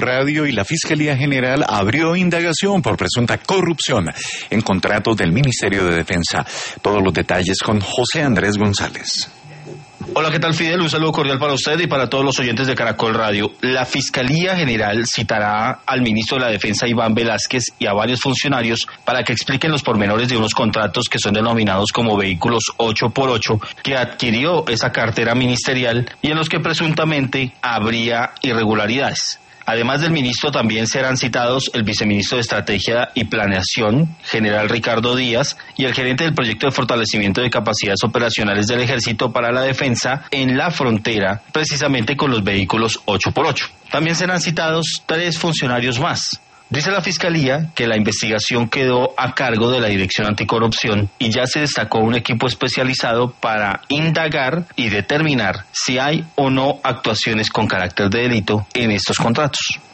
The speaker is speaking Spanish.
Radio y la Fiscalía General abrió indagación por presunta corrupción en contratos del Ministerio de Defensa. Todos los detalles con José Andrés González. Hola, ¿qué tal, Fidel? Un saludo cordial para usted y para todos los oyentes de Caracol Radio. La Fiscalía General citará al ministro de la Defensa, Iván Velázquez, y a varios funcionarios para que expliquen los pormenores de unos contratos que son denominados como vehículos 8x8, que adquirió esa cartera ministerial y en los que presuntamente habría irregularidades. Además del ministro, también serán citados el viceministro de Estrategia y Planeación, general Ricardo Díaz, y el gerente del proyecto de fortalecimiento de capacidades operacionales del Ejército para la defensa en la frontera, precisamente con los vehículos 8x8. También serán citados 3 funcionarios más. Dice la Fiscalía que la investigación quedó a cargo de la Dirección Anticorrupción y ya se destacó un equipo especializado para indagar y determinar si hay o no actuaciones con carácter de delito en estos contratos.